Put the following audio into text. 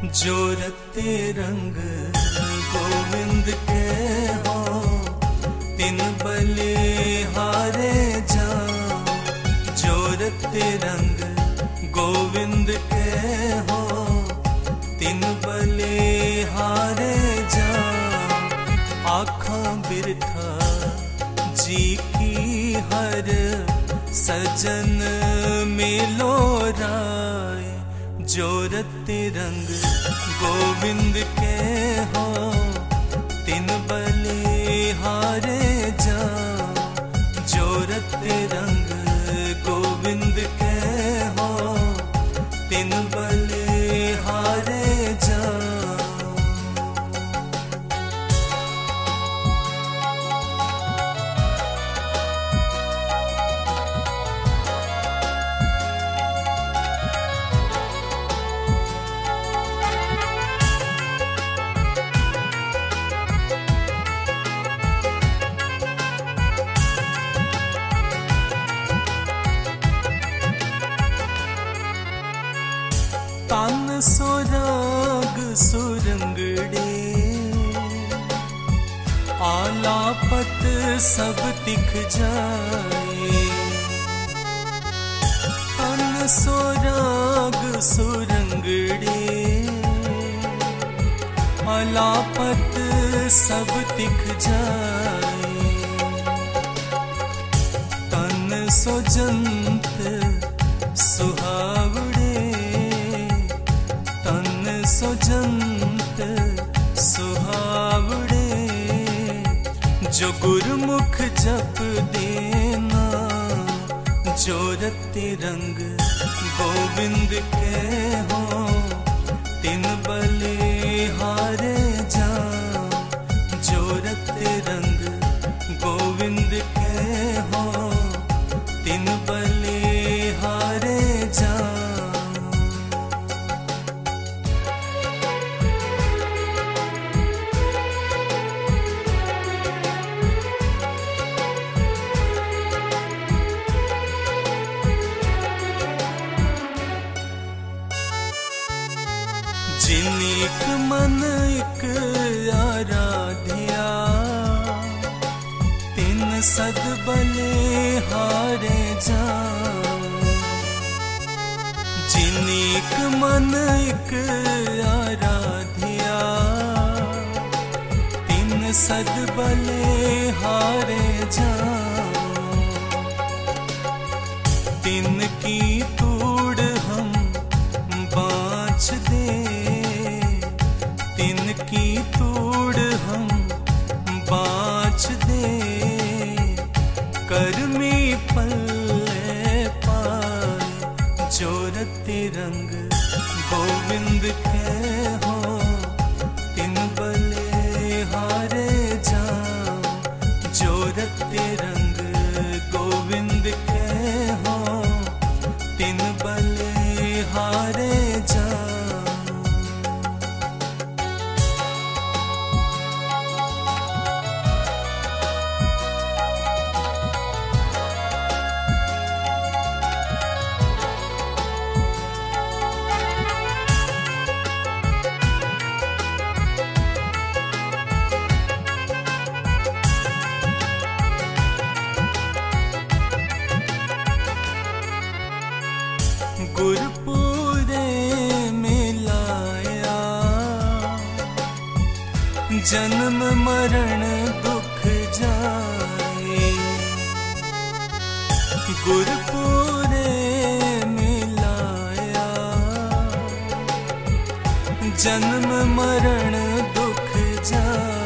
जो रते रंग गोविंद के हो, तिन बले हारे जाओ। जो रते रंग गोविंद के हो, तिन बले हारे जाओ। आँखां बिरथा जी की हर सजन मेलो राय। जो रते रंग गोविंद के हो, तिन बले हारे जाओ। जो रते रंग गोविंद के हो, तिन बले हारे जाओ। तन सुराग सुरंगड़े, आलापत सब दिख जाए। तन सुराग सुरंगड़े, आलापत सब दिख जाए। तन सुजंत सुहावड़े, सुजंत सुहावड़े। जो गुरुमुख जप देना, जो रते रंग गोविंद के हो, तिन बले हारे जाओ। जो रते रंग गोविंद के हो, तिन बले हारे जाओ। जिनिक मन एक आराध्या, तिन सद बले हारे जाओ। जिनिक मन एक आराध्या, तिन सद बले हारे जाओ। तिन की तूड़ हम बाँच दे, तिन की तूड़ हम बाँच दे। कर्मी पल्ले पाए, जो रते रंग गोविंद के हो, तिन बले हारे जाओ। जो रते रंग गोविंद के हो, तिन बले हारे जाओ। गुरपुरे मिलाया, जन्म मरण दुख जाए। गुरपुरे मिलाया, जन्म मरण दुख जाए।